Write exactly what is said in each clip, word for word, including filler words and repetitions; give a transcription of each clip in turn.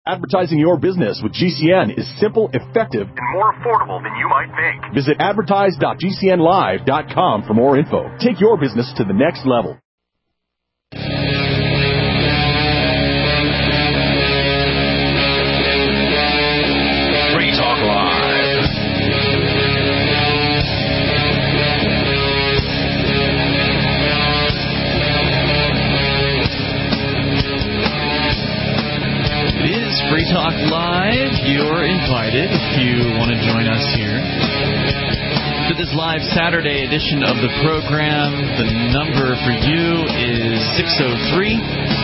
Advertising your business with G C N is simple, effective, and more affordable than you might think. Visit advertise dot g c n live dot com for more info. Take your business to the next level. Free Talk Live. It is Free Talk Live. You're invited if you want to join us here to this live Saturday edition of the program. The number for you is six oh three,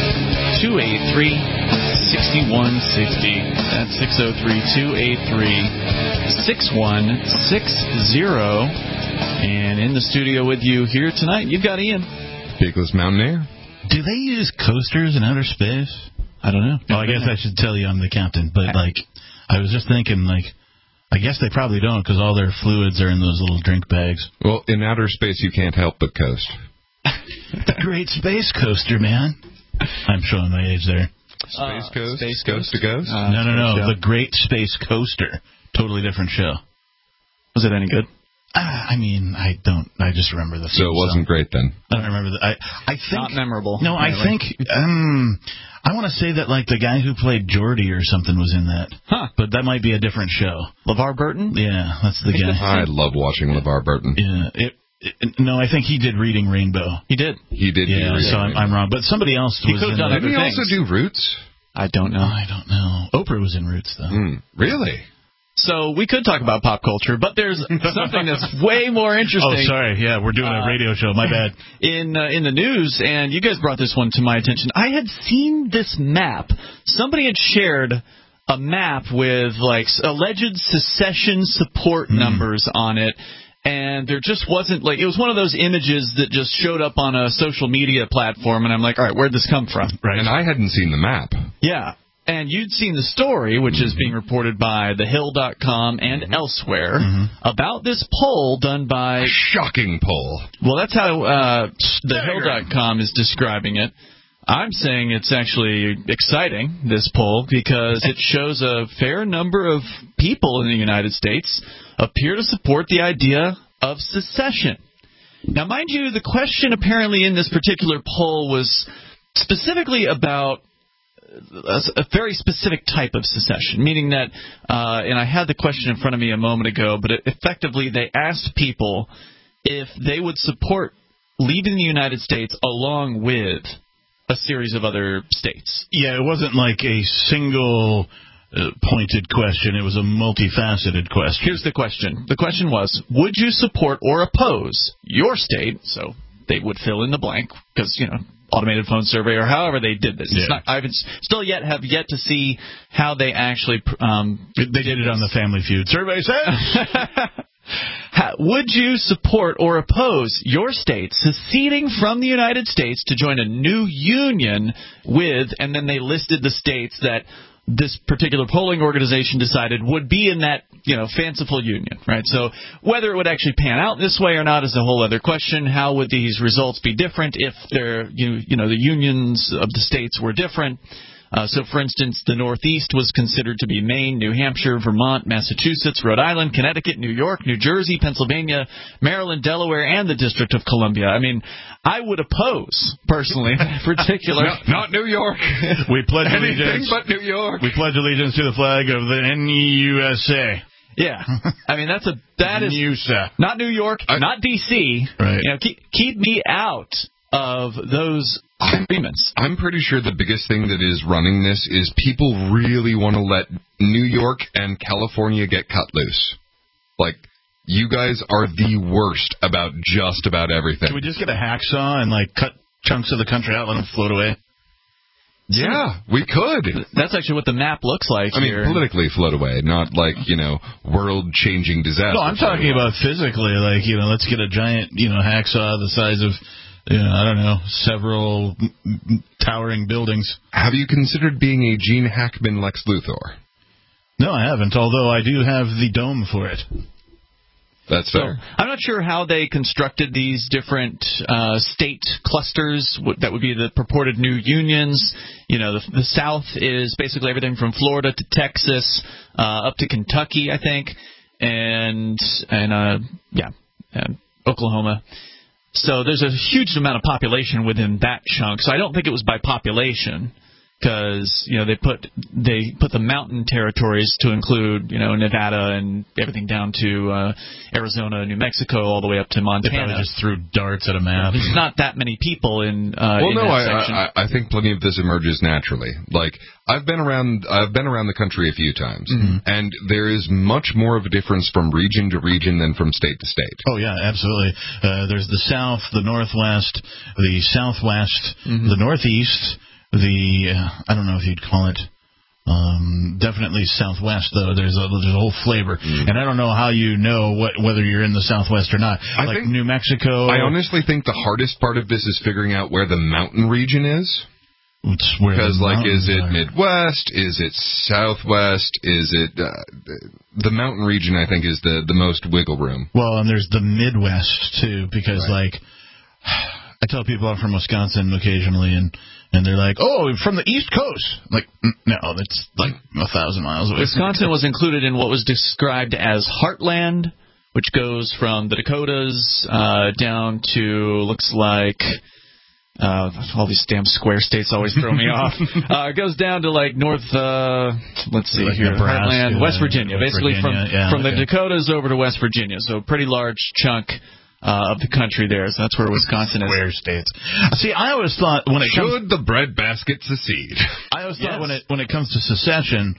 two eight three, six one six oh. That's six oh three, two eight three, six one six oh. And in the studio with you here tonight, you've got Ian. Peakless Mountaineer. Do they use coasters in outer space? I don't know. Well, I guess I should tell you I'm the captain, but, like, I was just thinking, like, I guess they probably don't because all their fluids are in those little drink bags. Well, in outer space, you can't help but coast. The Great Space Coaster, man. I'm showing my age there. Space Uh, Coast? Space Coast to Ghost? Uh, no, no, no. show. The Great Space Coaster. Totally different show. Was it any good? Ah, I mean, I don't. I just remember the. So it wasn't great then. I don't remember the. I I think Not memorable. No, I think. Um, I want to say that like the guy who played Geordie or something was in that. Huh. But that might be a different show. LeVar Burton? Yeah, that's the guy. I love watching LeVar Burton. Yeah. It, it, no, I think he did Reading Rainbow. He did. He did. Yeah, do so I'm, I'm wrong. But somebody else He was could have in done that. Did he things. also do Roots? I don't know. I don't know. Oprah was in Roots though. Mm, really? So we could talk about pop culture, but there's something that's way more interesting. Oh, sorry. Yeah, we're doing a Uh, radio show. My bad. In uh, in the news, and you guys brought this one to my attention. I had seen this map. Somebody had shared a map with like alleged secession support Mm. numbers on it, and there just wasn't like it was one of those images that just showed up on a social media platform, and I'm like, all right, where'd this come from? Right. And I hadn't seen the map. Yeah. And you'd seen the story, which is being reported by the hill dot com and Mm-hmm. elsewhere, Mhm. about this poll done by... Shocking poll. Well, that's how uh, the hill dot com is describing it. I'm saying it's actually exciting, this poll, because it shows a fair number of people in the United States appear to support the idea of secession. Now, mind you, the question apparently in this particular poll was specifically about a, a very specific type of secession, meaning that, uh, and I had the question in front of me a moment ago, but it, effectively they asked people if they would support leaving the United States along with a series of other states. Yeah, it wasn't like a single uh, pointed question. It was a multifaceted question. Here's the question. The question was, would you support or oppose your state? So they would fill in the blank because, you know, automated phone survey or however they did this. Yeah. It's not, I haven't still yet have yet to see how they actually um, They did it on the Family Feud. Survey says. How, would you support or oppose your state seceding from the United States to join a new union with, and then they listed the states that this particular polling organization decided would be in that, you know, fanciful union, right? So whether it would actually pan out this way or not is a whole other question. How would these results be different if they're, you, you know, the unions of the states were different? Uh, so, for instance, the Northeast was considered to be Maine, New Hampshire, Vermont, Massachusetts, Rhode Island, Connecticut, New York, New Jersey, Pennsylvania, Maryland, Delaware, and the District of Columbia. I mean, I would oppose, personally, in particular. No, not New York. We pledge Anything allegiance. but New York. We pledge allegiance to the flag of the N U S A. Yeah. I mean, that's a, that is, N U S A. not New York, I- not D C Right. You know, keep, keep me out of those agreements. I'm pretty sure the biggest thing that is running this is people really want to let New York and California get cut loose. Like, you guys are the worst about just about everything. Can we just get a hacksaw and, like, cut chunks of the country out, let them float away? Yeah, we could. That's actually what the map looks like I mean, here. politically float away, not like, you know, world-changing disaster. No, I'm talking about physically. Like, you know, let's get a giant, you know, hacksaw the size of, you know, I don't know, several m- m- towering buildings. Have you considered being a Gene Hackman Lex Luthor? No, I haven't, although I do have the dome for it. That's So fair. I'm not sure how they constructed these different uh, state clusters w- that would be the purported new unions. You know, the, the South is basically everything from Florida to Texas uh, up to Kentucky, I think, and and uh, yeah, and Oklahoma. So there's a huge amount of population within that chunk. So I don't think it was by population. Because you know they put they put the mountain territories to include you know Nevada and everything down to uh, Arizona, New Mexico, all the way up to Montana. They probably just threw darts at a map. There's not that many people in. Uh, Well, in no, that I, section. I I think plenty of this emerges naturally. Like I've been around I've been around the country a few times, Mm-hmm. and there is much more of a difference from region to region than from state to state. Oh, yeah, absolutely. Uh, there's the South, the Northwest, the Southwest, Mm-hmm. the Northeast, the, uh, I don't know if you'd call it, um, definitely Southwest, though. There's a, there's a whole flavor. Mm. And I don't know how you know what, whether you're in the Southwest or not. I like think- New Mexico. I honestly think the hardest part of this is figuring out where the mountain region is. It's where the Because, like, is mountains it are. Midwest? Is it Southwest? Is it uh, the mountain region? I think is the the most wiggle room. Well, and there's the Midwest, too, because, Right. like, I tell people I'm from Wisconsin occasionally, and, and they're like, oh, from the East Coast. I'm like, "Mm, no, that's like a thousand miles away. Wisconsin was included in what was described as Heartland, which goes from the Dakotas uh, down to looks like. Uh, all these damn square states always throw me off. Uh, it goes down to like north, uh, let's see Like here, Nebraska, Heartland, West Virginia, West basically Virginia, from yeah, from the okay. Dakotas over to West Virginia. So a pretty large chunk uh, of the country there. So that's where Wisconsin is. Square states. See, I always thought when it comes, Should the breadbasket secede? I always thought Yes. when it when it comes to secession,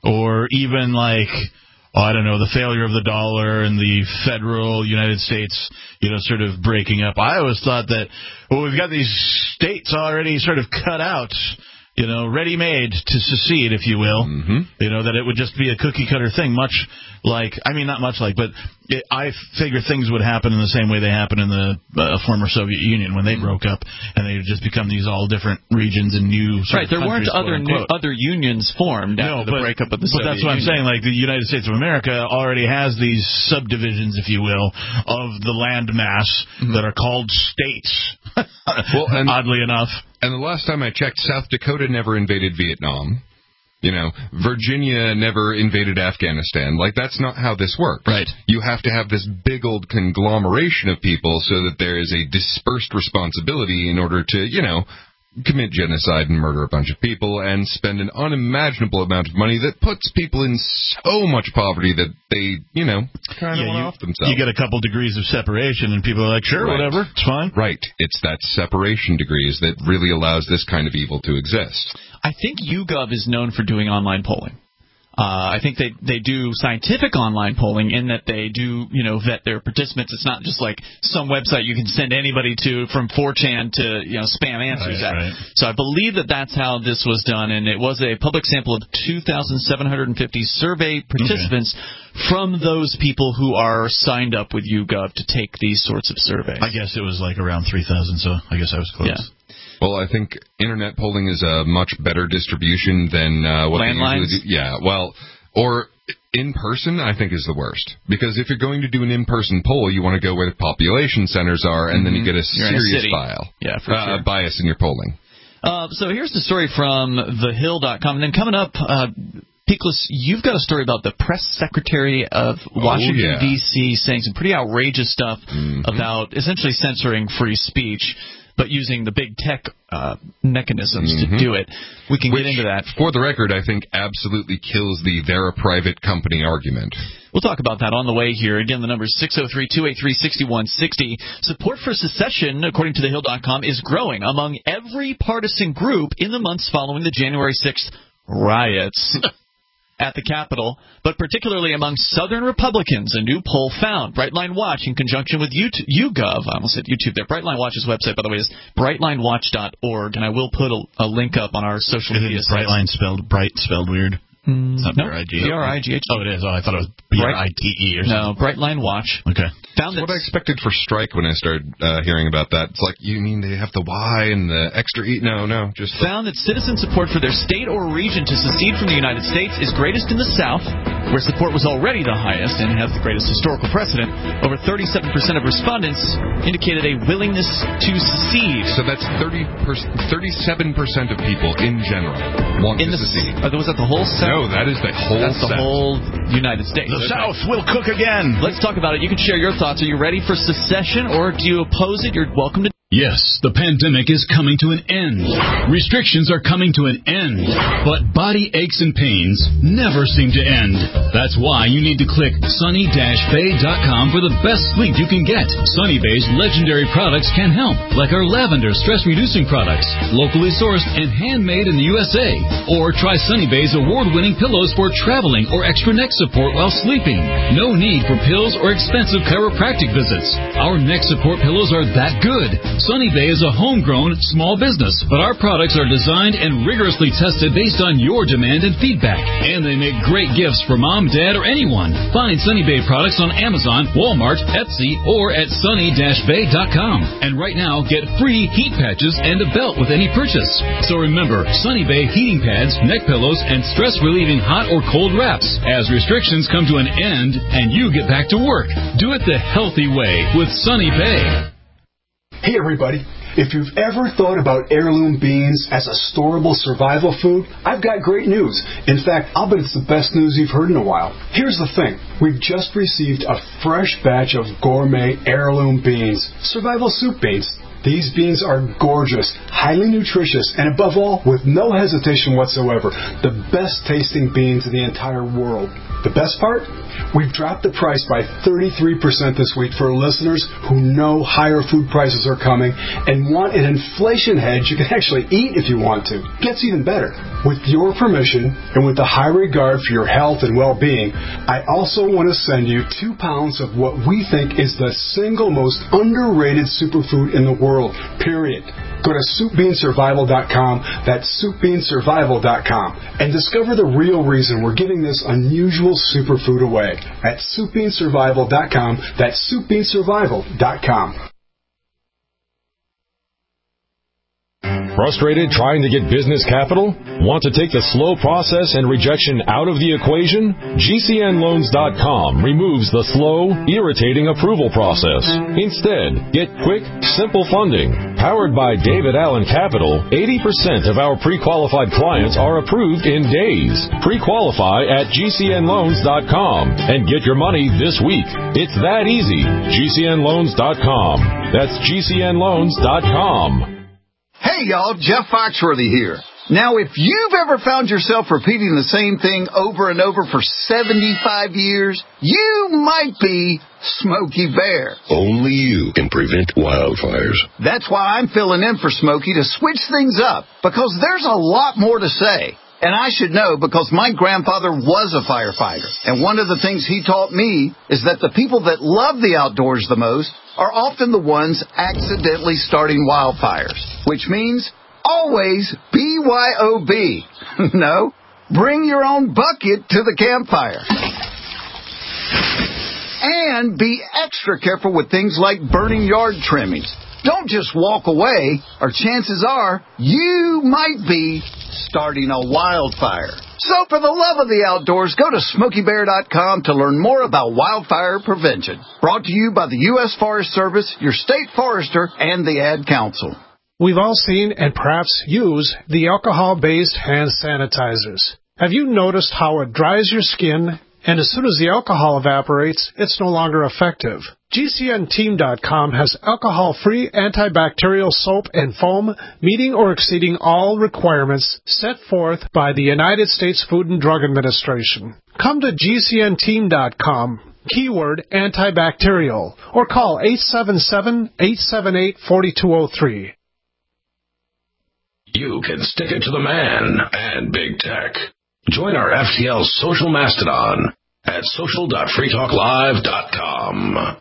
or even like, oh, I don't know, the failure of the dollar and the federal United States, you know, sort of breaking up. I always thought that, well, we've got these states already sort of cut out, you know, ready-made to secede, if you will. Mm-hmm. You know, that it would just be a cookie-cutter thing, much like, I mean, not much like, but it, I figure things would happen in the same way they happened in the uh, former Soviet Union when they broke up, and they would just become these all different regions and new sort Right, of there weren't countries, other new, quote-unquote. other unions formed after No, the but, breakup of the but Soviet that's what I'm Union. saying. Like, the United States of America already has these subdivisions, if you will, of the land mass that are called states. Well, and- oddly enough. And the last time I checked, South Dakota never invaded Vietnam. You know, Virginia never invaded Afghanistan. Like, that's not how this works. Right. You have to have this big old conglomeration of people so that there is a dispersed responsibility in order to, you know, commit genocide and murder a bunch of people and spend an unimaginable amount of money that puts people in so much poverty that they, you know, kind of Yeah, want you, off themselves. you get a couple degrees of separation, and people are like, sure, Right. whatever, it's fine. Right. It's that separation degrees that really allows this kind of evil to exist. I think YouGov is known for doing online polling. Uh, I think they they do scientific online polling in that they do, you know, vet their participants. It's not just like some website you can send anybody to from four chan to, you know, spam answers Right, at. right. So I believe that that's how this was done, and it was a public sample of two thousand seven hundred fifty survey participants from those people who are signed up with YouGov to take these sorts of surveys. I guess it was like around three thousand, so I guess I was close. Yeah. Well, I think internet polling is a much better distribution than uh, what they Landlines? usually do. Yeah, well, or in person, I think is the worst. Because if you're going to do an in-person poll, you want to go where the population centers are, and then you get a You're in a serious city. file, Yeah, for uh, sure. bias in your polling. Uh, so here's the story from the hill dot com. And then coming up, uh, Peakless, you've got a story about the press secretary of Washington, yeah. D C saying some pretty outrageous stuff Mhm. about essentially censoring free speech, but using the big tech uh, mechanisms Mhm. to do it. We can Which, get into that. for the record, I think absolutely kills the they're a private company argument. We'll talk about that on the way here. Again, the number is six oh three, two eight three, six one six oh. Support for secession, according to the hill dot com, is growing among every partisan group in the months following the January sixth riots at the Capitol, but particularly among Southern Republicans. A new poll found. Brightline Watch, in conjunction with YouTube, YouGov, I almost said YouTube there. Brightline Watch's website, by the way, is brightline watch dot org, and I will put a, a link up on our social Is media it sites. Brightline spelled bright spelled weird? It's not No, B R I G. B R I G H. Oh, it is. Oh, I thought it was B R I T E or No, something. Brightline Watch. Okay. Found That's that what I expected for strike when I started uh, hearing about that. It's like, you mean they have the Y and the extra E? No, no, just... found that citizen support for their state or region to secede from the United States is greatest in the South, where support was already the highest and has the greatest historical precedent, over thirty-seven percent of respondents indicated a willingness to secede. So that's thirty percent, thirty-seven percent of people in general want in to the, secede. Uh, was that the whole South? No, that is the whole That's the South. whole United States. The Okay. South will cook again. Let's talk about it. You can share your thoughts. Are you ready for secession, or do you oppose it? You're welcome to. Yes, the pandemic is coming to an end. Restrictions are coming to an end. But body aches and pains never seem to end. That's why you need to click sunny dash bay dot com for the best sleep you can get. Sunny Bay's legendary products can help, like our lavender stress-reducing products, locally sourced and handmade in the U S A. Or try Sunny Bay's award-winning pillows for traveling or extra neck support while sleeping. No need for pills or expensive chiropractic visits. Our neck support pillows are that good. Sunny Bay is a homegrown small business, but our products are designed and rigorously tested based on your demand and feedback. And they make great gifts for mom, dad, or anyone. Find Sunny Bay products on Amazon, Walmart, Etsy, or at sunny dash bay dot com. And right now, get free heat patches and a belt with any purchase. So remember, Sunny Bay heating pads, neck pillows, and stress-relieving hot or cold wraps. As restrictions come to an end and you get back to work, do it the healthy way with Sunny Bay. Hey everybody, if you've ever thought about heirloom beans as a storable survival food, I've got great news. In fact, I'll bet it's the best news you've heard in a while. Here's the thing. We've just received a fresh batch of gourmet heirloom beans, survival soup beans. These beans are gorgeous, highly nutritious, and above all, with no hesitation whatsoever, the best tasting beans in the entire world. The best part? We've dropped the price by thirty-three percent this week for listeners who know higher food prices are coming and want an inflation hedge you can actually eat if you want to. Gets even better. With your permission and with a high regard for your health and well-being, I also want to send you two pounds of what we think is the single most underrated superfood in the world, period. Go to soup bean survival dot com, that's soup bean survival dot com, and discover the real reason we're giving this unusual superfood away at soup bean survival dot com, that's soup bean survival dot com. Frustrated trying to get business capital? Want to take the slow process and rejection out of the equation? G C N loans dot com removes the slow, irritating approval process. Instead, get quick, simple funding. Powered by David Allen Capital, eighty percent of our pre-qualified clients are approved in days. Pre-qualify at G C N loans dot com and get your money this week. It's that easy. G C N loans dot com. That's G C N loans dot com. Hey, y'all, Jeff Foxworthy here. Now, if you've ever found yourself repeating the same thing over and over for seventy-five years, you might be Smokey Bear. Only you can prevent wildfires. That's why I'm filling in for Smokey to switch things up, because there's a lot more to say. And I should know because my grandfather was a firefighter. And one of the things he taught me is that the people that love the outdoors the most are often the ones accidentally starting wildfires. Which means always B Y O B. No, bring your own bucket to the campfire. And be extra careful with things like burning yard trimmings. Don't just walk away, or chances are you might be starting a wildfire. So for the love of the outdoors, go to smokey bear dot com to learn more about wildfire prevention. Brought to you by the U S Forest Service, your state forester, and the Ad Council. We've all seen and perhaps use the alcohol-based hand sanitizers. Have you noticed how it dries your skin, and as soon as the alcohol evaporates, it's no longer effective? G C N team dot com has alcohol-free antibacterial soap and foam meeting or exceeding all requirements set forth by the United States Food and Drug Administration. Come to G C N team dot com, keyword antibacterial, or call eight seven seven, eight seven eight, four two zero three. You can stick it to the man and big tech. Join our F T L social mastodon at social dot free talk live dot com.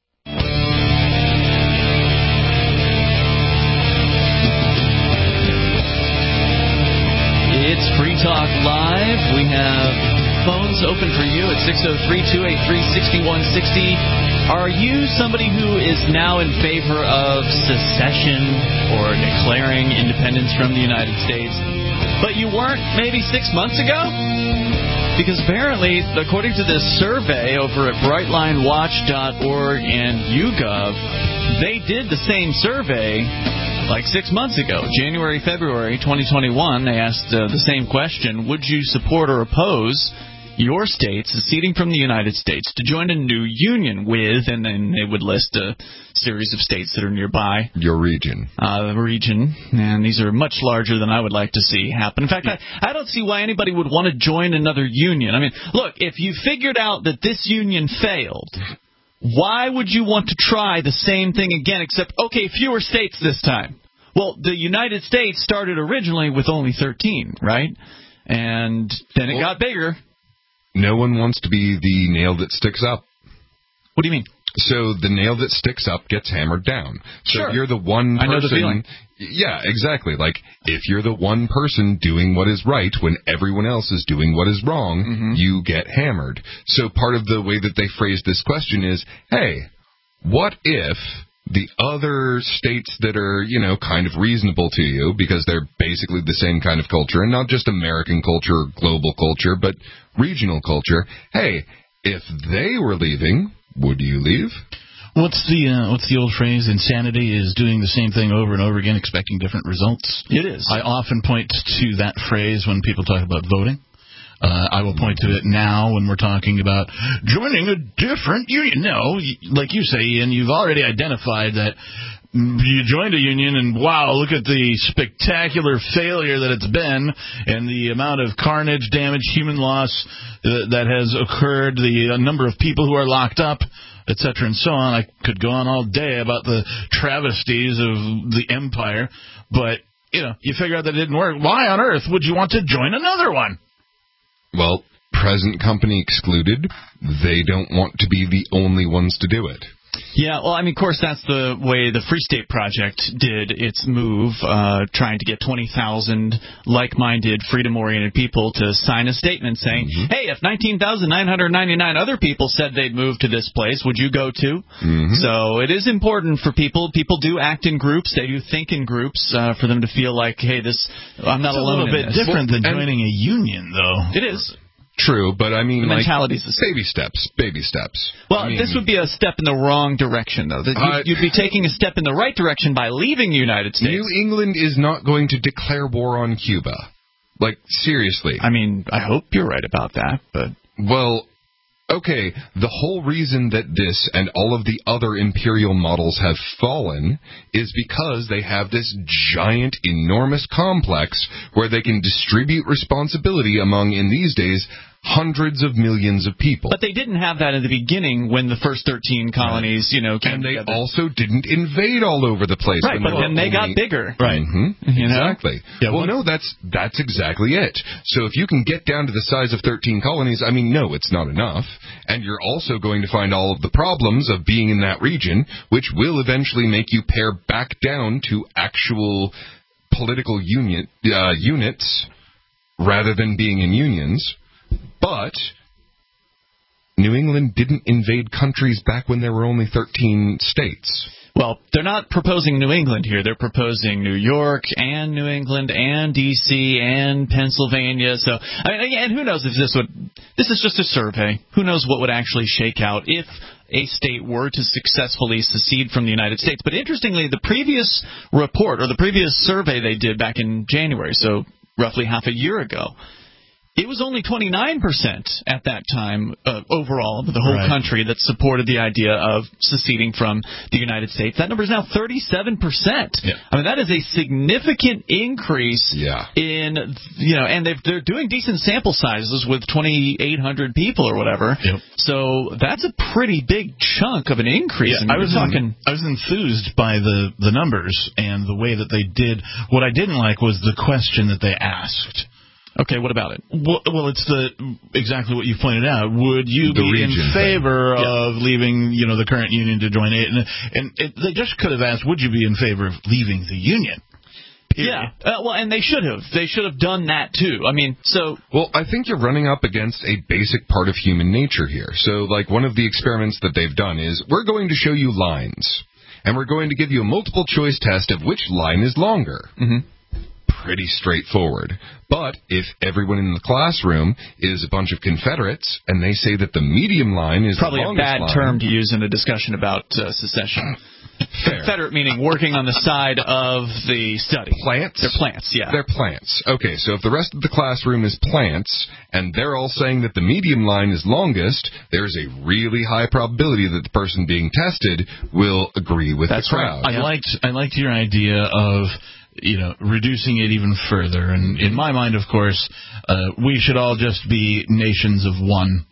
It's Free Talk Live. We have phones open for you at six oh three, two eight three, six one six oh. Are you somebody who is now in favor of secession or declaring independence from the United States, but you weren't maybe six months ago? Because apparently, according to this survey over at brightline watch dot org and YouGov, they did the same survey like six months ago, January, February twenty twenty-one. They asked uh, the same question: would you support or oppose your state seceding from the United States to join a new union with, and then they would list a series of states that are nearby. Your region. Uh, the region. And these are much larger than I would like to see happen. In fact, I, I don't see why anybody would want to join another union. I mean, look, if you figured out that this union failed, why would you want to try the same thing again, except, okay, fewer states this time? Well, the United States started originally with only thirteen, right? And then it well, got bigger. No one wants to be the nail that sticks up. What do you mean? So the nail that sticks up gets hammered down. So sure. if you're the one person... I know the feeling. Yeah, exactly. Like, if you're the one person doing what is right when everyone else is doing what is wrong, mm-hmm. you get hammered. So part of the way that they phrase this question is, hey, what if the other states that are, you know, kind of reasonable to you, because they're basically the same kind of culture, and not just American culture or global culture, but regional culture, hey, if they were leaving, would you leave? What's the uh, what's the old phrase? Insanity is doing the same thing over and over again, expecting different results. It is. I often point to that phrase when people talk about voting. Uh, I will point to it now when we're talking about joining a different union. No, like you say, Ian, you've already identified that you joined a union, and wow, look at the spectacular failure that it's been, and the amount of carnage, damage, human loss uh, that has occurred, the uh, number of people who are locked up, et cetera, and so on. I could go on all day about the travesties of the empire, but, you know, you figure out that it didn't work. Why on earth would you want to join another one? Well, present company excluded, they don't want to be the only ones to do it. Yeah, well, I mean, of course, that's the way the Free State Project did its move, uh, trying to get twenty thousand like-minded, freedom-oriented people to sign a statement saying, mm-hmm. hey, if nineteen thousand nine hundred ninety-nine other people said they'd move to this place, would you go too? Mm-hmm. So it is important for people. People do act in groups. They do think in groups uh, for them to feel like, hey, this I'm not it's alone in this. a little bit different well, than joining a union, though. It is. True, but I mean, the like, mentality's the same. baby steps, baby steps. Well, I mean, this would be a step in the wrong direction, though. You'd, uh, you'd be taking a step in the right direction by leaving the United States. New England is not going to declare war on Cuba. Like, seriously. I mean, I hope you're right about that, but... Well, okay, the whole reason that this and all of the other imperial models have fallen is because they have this giant, enormous complex where they can distribute responsibility among, in these days, hundreds of millions of people. But they didn't have that in the beginning when the first thirteen colonies, right. you know, came And they together. also didn't invade all over the place. Right, but then they got bigger. Right. Mm-hmm. You know? Exactly. Yeah, well, no, that's that's exactly it. So if you can get down to the size of thirteen colonies, I mean, no, it's not enough. And you're also going to find all of the problems of being in that region, which will eventually make you pare back down to actual political union, uh, units rather than being in unions. But New England didn't invade countries back when there were only thirteen states. Well, they're not proposing New England here. They're proposing New York and New England and D C and Pennsylvania. So, I mean, and who knows if this would... This is just a survey. Who knows what would actually shake out if a state were to successfully secede from the United States. But interestingly, the previous report, or the previous survey they did back in January, so roughly half a year ago, it was only twenty-nine percent at that time uh, overall of the whole right. country that supported the idea of seceding from the United States. That number is now thirty-seven percent. Yeah. I mean, that is a significant increase yeah. in, you know, and they've, they're doing decent sample sizes with twenty-eight hundred people or whatever. Yep. So that's a pretty big chunk of an increase. Yeah, I, mean, I was talking. I was enthused by the, the numbers and the way that they did. What I didn't like was the question that they asked. Okay, what about it? Well, well, it's the exactly what you pointed out. Would you the be in favor thing. of yeah. leaving, you know, the current union to join it? And, and it, they just could have asked, would you be in favor of leaving the union? Period. Yeah, uh, well, and they should have. They should have done that, too. I mean, so... Well, I think you're running up against a basic part of human nature here. So, like, one of the experiments that they've done is, we're going to show you lines, and we're going to give you a multiple-choice test of which line is longer. Mm-hmm. pretty straightforward. But if everyone in the classroom is a bunch of Confederates and they say that the medium line is probably the longest a bad line, term to use in a discussion about uh, secession. Confederate meaning working on the side of the study. Plants? They're plants, yeah. They're plants. Okay, so if the rest of the classroom is plants, and they're all saying that the medium line is longest, there's a really high probability that the person being tested will agree with That's the crowd. I liked I liked your idea of, you know, reducing it even further. And in my mind, of course, uh, we should all just be nations of one.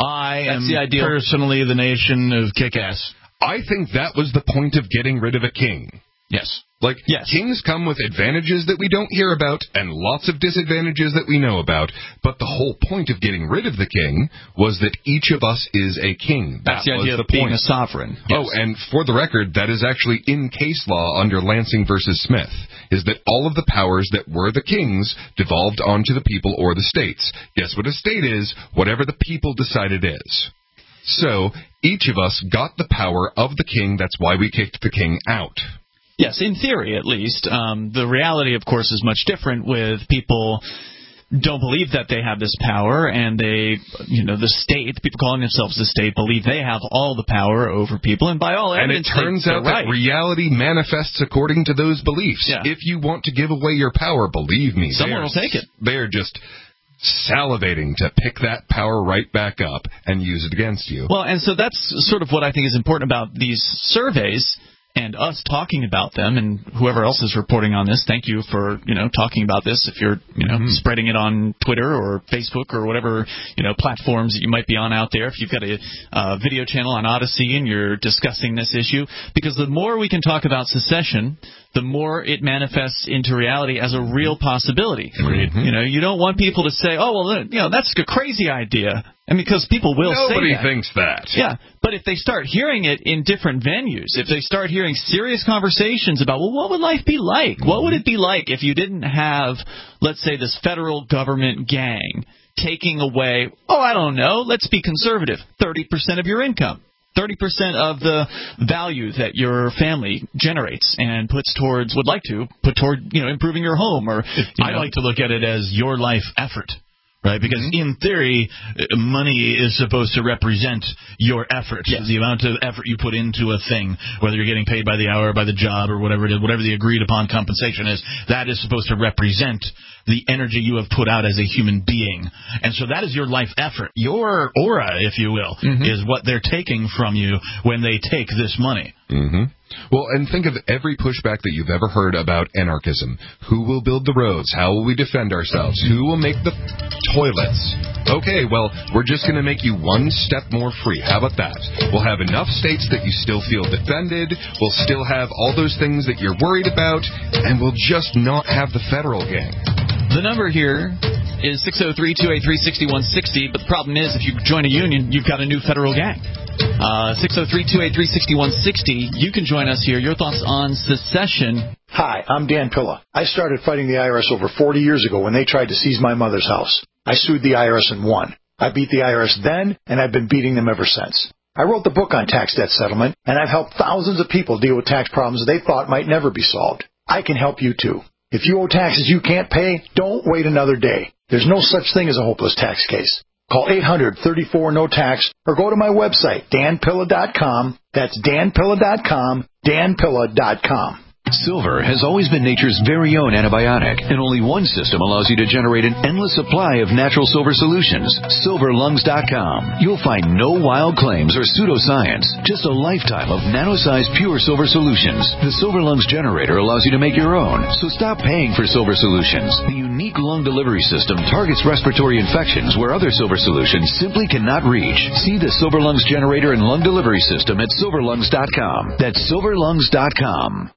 I That's am the ideal. personally the nation of kick-ass. I think that was the point of getting rid of a king. Yes. Like, yes. Kings come with advantages that we don't hear about and lots of disadvantages that we know about, but the whole point of getting rid of the king was that each of us is a king. That's that the idea was of the being point. a sovereign. Oh, Yes. and for the record, that is actually in case law under Lansing versus Smith, is that all of the powers that were the kings devolved onto the people or the states. Guess what a state is? Whatever the people decide it is. So, each of us got the power of the king. That's why we kicked the king out. Yes, in theory, at least. Um, the reality, of course, is much different with people don't believe that they have this power, and they, you know, the state, the people calling themselves the state, believe they have all the power over people, and by all and evidence, it turns they, out right. that reality manifests according to those beliefs. Yeah. If you want to give away your power, believe me, someone will take it. They're just salivating to pick that power right back up and use it against you. Well, and so that's sort of what I think is important about these surveys and us talking about them, and whoever else is reporting on this, thank you for, you know, talking about this. If you're, you know, mm-hmm. spreading it on Twitter or Facebook or whatever, you know, platforms that you might be on out there, if you've got a uh, video channel on Odyssey and you're discussing this issue, because the more we can talk about secession, the more it manifests into reality as a real possibility. Mm-hmm. You know, you don't want people to say, oh, well, you know, that's a crazy idea. I mean, because people will Nobody say that. Nobody thinks that. Yeah, but if they start hearing it in different venues, if they start hearing serious conversations about, well, what would life be like? What would it be like if you didn't have, let's say, this federal government gang taking away, oh, I don't know, let's be conservative, thirty percent of your income. thirty percent of the value that your family generates and puts towards, would like to, put toward, you know, improving your home. Or I like to look at it as your life effort. Right, because mm-hmm. in theory, money is supposed to represent your effort, yes. the amount of effort you put into a thing, whether you're getting paid by the hour, by the job, or whatever it is, whatever the agreed upon compensation is, that is supposed to represent the energy you have put out as a human being. And so that is your life effort. Your aura, if you will, mm-hmm. is what they're taking from you when they take this money. Mm-hmm. Well, and think of every pushback that you've ever heard about anarchism. Who will build the roads? How will we defend ourselves? Who will make the toilets? Okay, well, we're just going to make you one step more free. How about that? We'll have enough states that you still feel defended. We'll still have all those things that you're worried about, and we'll just not have the federal gang. The number here is six oh three, two eight three, six one six oh, but the problem is if you join a union, you've got a new federal gang. Uh, six oh three, two eight three, six one six oh. You can join us here. Your thoughts on secession. Hi, I'm Dan Pilla. I started fighting the I R S over forty years ago when they tried to seize my mother's house. I sued the I R S and won. I beat the I R S then, and I've been beating them ever since. I wrote the book on tax debt settlement, and I've helped thousands of people deal with tax problems they thought might never be solved. I can help you, too. If you owe taxes you can't pay, don't wait another day. There's no such thing as a hopeless tax case. Call eight hundred, thirty-four, no tax or go to my website, dan pilla dot com. That's dan pilla dot com, dan pilla dot com. Silver has always been nature's very own antibiotic, and only one system allows you to generate an endless supply of natural silver solutions. silver lungs dot com. You'll find no wild claims or pseudoscience, just a lifetime of nano-sized pure silver solutions. The Silver Lungs generator allows you to make your own, so stop paying for silver solutions. The unique lung delivery system targets respiratory infections where other silver solutions simply cannot reach. See the Silver Lungs generator and lung delivery system at silver lungs dot com. That's silver lungs dot com.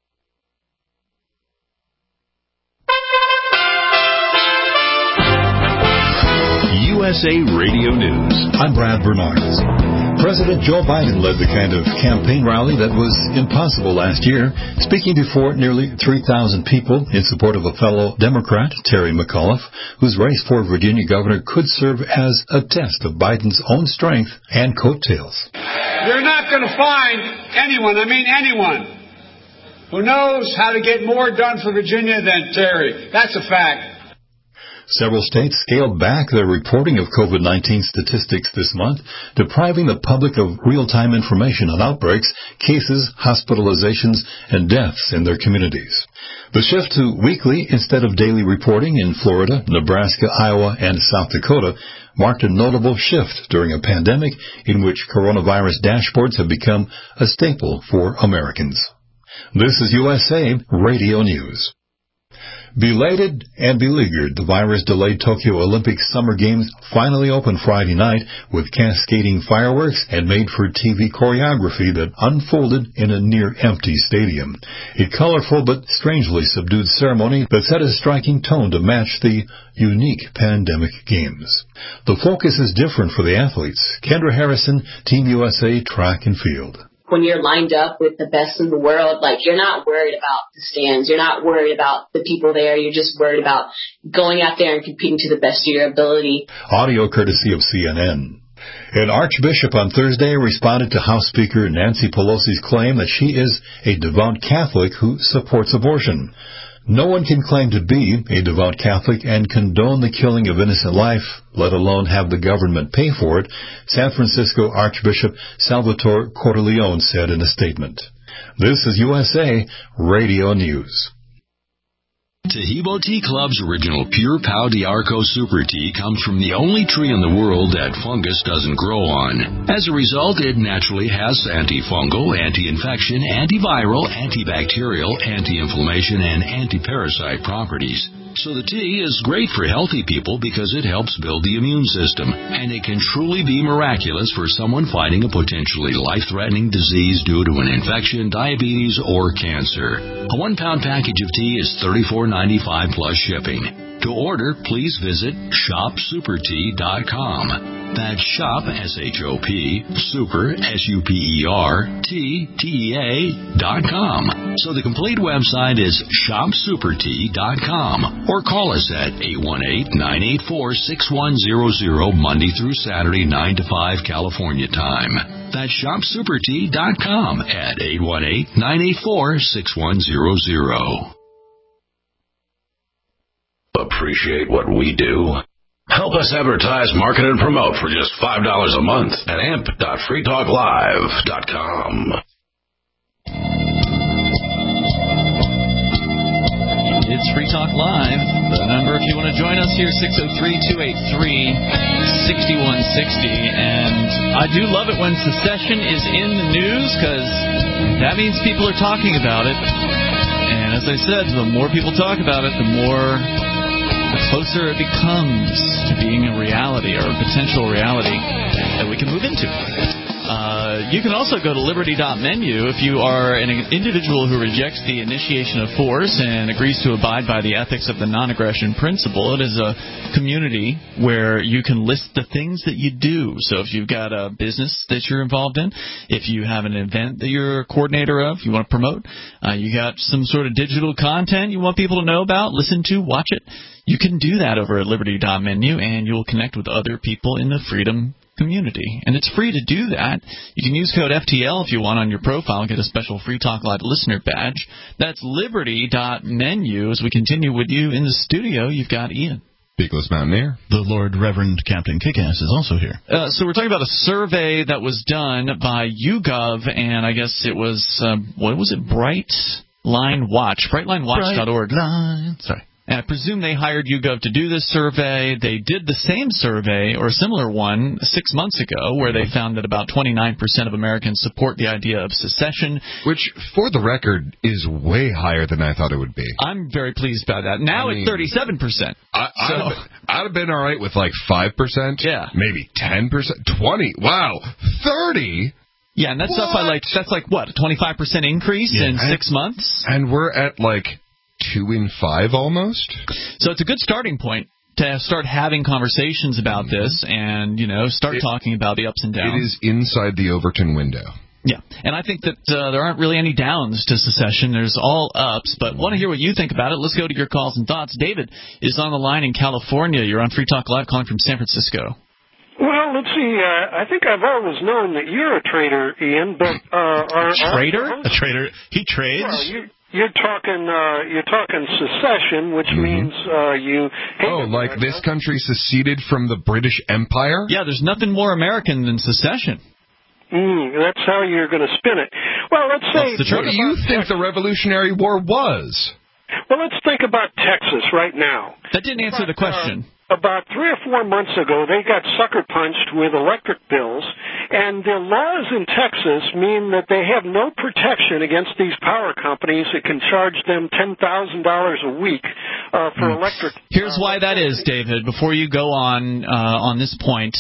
U S A Radio News. I'm Brad Bernards. President Joe Biden led the kind of campaign rally that was impossible last year, speaking before nearly three thousand people in support of a fellow Democrat, Terry McAuliffe, whose race for Virginia governor could serve as a test of Biden's own strength and coattails. You're not going to find anyone, I mean anyone, who knows how to get more done for Virginia than Terry. That's a fact. Several states scaled back their reporting of COVID nineteen statistics this month, depriving the public of real-time information on outbreaks, cases, hospitalizations, and deaths in their communities. The shift to weekly instead of daily reporting in Florida, Nebraska, Iowa, and South Dakota marked a notable shift during a pandemic in which coronavirus dashboards have become a staple for Americans. This is U S A Radio News. Belated and beleaguered, the virus-delayed Tokyo Olympic Summer Games finally opened Friday night with cascading fireworks and made-for-T V choreography that unfolded in a near-empty stadium. A colorful but strangely subdued ceremony that set a striking tone to match the unique pandemic games. The focus is different for the athletes. Kendra Harrison, Team U S A Track and Field. When you're lined up with the best in the world, like, you're not worried about the stands. You're not worried about the people there. You're just worried about going out there and competing to the best of your ability. Audio courtesy of C N N. An archbishop on Thursday responded to House Speaker Nancy Pelosi's claim that she is a devout Catholic who supports abortion. No one can claim to be a devout Catholic and condone the killing of innocent life, let alone have the government pay for it, San Francisco Archbishop Salvatore Cordileone said in a statement. This is U S A Radio News. Tahibo Tea Club's original Pure Pau d'Arco Super Tea comes from the only tree in the world that fungus doesn't grow on. As a result, it naturally has antifungal, anti-infection, antiviral, antibacterial, anti-inflammation, and anti-parasite properties. So the tea is great for healthy people because it helps build the immune system, and it can truly be miraculous for someone fighting a potentially life-threatening disease due to an infection, diabetes, or cancer. A one-pound package of tea is thirty-four ninety-five plus shipping. To order, please visit shop super tea dot com. That's shop, S H O P, super, S U P E R, T, T E A, dot com. So the complete website is shop super tea dot com. Or call us at eight one eight, nine eight four, six one zero zero, Monday through Saturday, nine to five, California time. That's shop super tea dot com at eight one eight, nine eight four, six one zero zero. Appreciate what we do? Help us advertise, market, and promote for just five dollars a month at amp dot free talk live dot com. It's Free Talk Live. The number, if you want to join us here, six oh three, two eight three, six one six oh. And I do love it when secession is in the news, because that means people are talking about it. And as I said, the more people talk about it, the more... the closer it becomes to being a reality, or a potential reality that we can move into. Uh, you can also go to liberty dot menu if you are an individual who rejects the initiation of force and agrees to abide by the ethics of the non-aggression principle. It is a community where you can list the things that you do. So if you've got a business that you're involved in, if you have an event that you're a coordinator of, you want to promote, uh, you got some sort of digital content you want people to know about, listen to, watch it, you can do that over at liberty dot menu, and you'll connect with other people in the freedom community. And it's free to do that. You can use code F T L if you want on your profile and get a special Free Talk Live listener badge. That's liberty dot menu. As we continue with you in the studio, you've got Ian. Beakless Mountaineer. The Lord Reverend Captain Kickass is also here. Uh, so we're talking about a survey that was done by YouGov, and I guess it was, um, what was it, Brightline Watch, brightline watch dot org. Brightline. Sorry. And I presume they hired YouGov to do this survey. They did the same survey, or a similar one, six months ago, where they found that about twenty-nine percent of Americans support the idea of secession. Which, for the record, is way higher than I thought it would be. I'm very pleased by that. Now I mean, it's thirty-seven percent. I, so. I'd, have been, I'd have been all right with like five percent. Yeah. Maybe ten percent. twenty. Wow. thirty? Yeah, and that's what? up by like, that's like, what, a twenty-five percent increase yeah. in and, six months? And we're at like... two in five almost. So it's a good starting point to start having conversations about this and, you know, start it, talking about the ups and downs. It is inside the Overton window. Yeah, and I think that uh, there aren't really any downs to secession. There's all ups, but want to hear what you think about it. Let's go to your calls and thoughts. David is on the line in California. You're on Free Talk Live calling from San Francisco. Well, let's see. Uh, I think I've always known that you're a trader, Ian, but... Uh, are, a trader? Are, a trader? He trades? Well, you, You're talking, uh, you're talking secession, which mm-hmm. means uh, you. Oh, like this country seceded from the British Empire? Yeah, there's nothing more American than secession. Mm, that's how you're going to spin it. Well, let's say. What do you think the Revolutionary War was? Well, let's think about Texas right now. That didn't answer the question. Uh, about three or four months ago, they got sucker punched with electric bills, and the laws in Texas mean that they have no protection against these power companies that can charge them ten thousand dollars a week uh, for mm. electric. Here's uh, why that is, David. Before you go on uh, on this point,